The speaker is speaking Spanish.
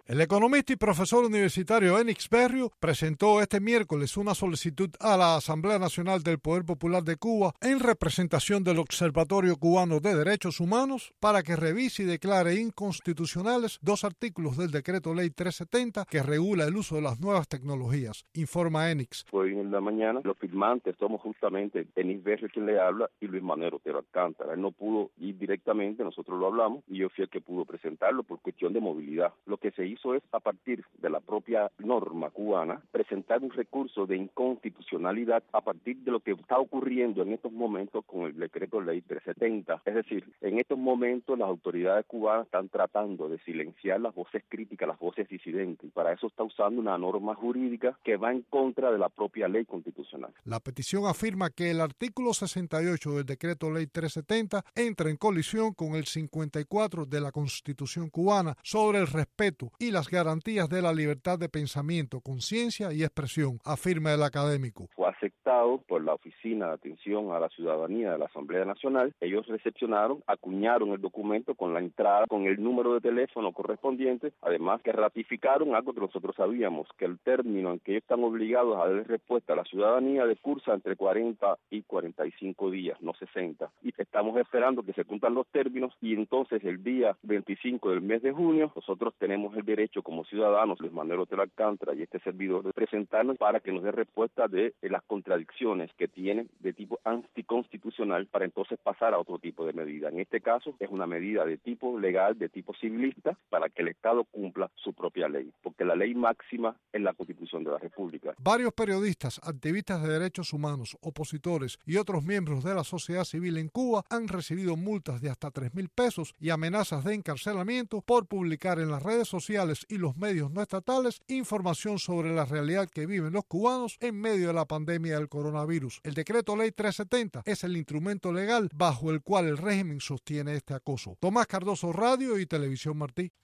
El economista y profesor universitario Enix Berrio presentó este miércoles una solicitud a la Asamblea Nacional del Poder Popular de Cuba en representación del Observatorio Cubano de Derechos Humanos para que revise y declare inconstitucionales dos artículos del Decreto Ley 370 que regula el uso de las nuevas tecnologías, informa Enix. Hoy en la mañana los firmantes somos justamente Enix Berrio quien le habla y Luis Manuel Otero Alcántara. Él no pudo ir directamente, nosotros lo hablamos y yo fui el que pudo presentarlo por cuestión de movilidad. Lo que se hizo es, a partir de la propia norma cubana, presentar un recurso de inconstitucionalidad a partir de lo que está ocurriendo en estos momentos con el decreto ley 370. Es decir, en estos momentos las autoridades cubanas están tratando de silenciar las voces críticas, las voces disidentes, y para eso está usando una norma jurídica que va en contra de la propia ley constitucional. La petición afirma que el artículo 68 del decreto ley 370 entra en colisión con el 54 de la Constitución cubana sobre el respeto y las garantías de la libertad de pensamiento, conciencia y expresión, afirma el académico. Fue aceptado por la Oficina de Atención a la Ciudadanía de la Asamblea Nacional. Ellos recepcionaron, acuñaron el documento con la entrada, con el número de teléfono correspondiente, además que ratificaron algo que nosotros sabíamos, que el término en que ellos están obligados a dar respuesta a la ciudadanía cursa entre 40 y 45 días, no 60. Y estamos esperando que se cumplan los términos y entonces el día 25 del mes de junio nosotros tenemos el derecho como ciudadanos, Luis Manuel Otero Alcántara y este servidor, de presentarnos para que nos dé respuesta de las contradicciones que tienen de tipo anticonstitucional para entonces pasar a otro tipo de medida. En este caso es una medida de tipo legal, de tipo civilista, para que el Estado cumpla su propia ley, porque la ley máxima es la Constitución de la República. Varios periodistas, activistas de derechos humanos, opositores y otros miembros de la sociedad civil en Cuba han recibido multas de hasta 3,000 pesos y amenazas de encarcelamiento por publicar en las redes sociales y los medios no estatales información sobre la realidad que viven los cubanos en medio de la pandemia del coronavirus. El decreto ley 370 es el instrumento legal bajo el cual el régimen sostiene este acoso. Tomás Cardoso, Radio y Televisión Martí.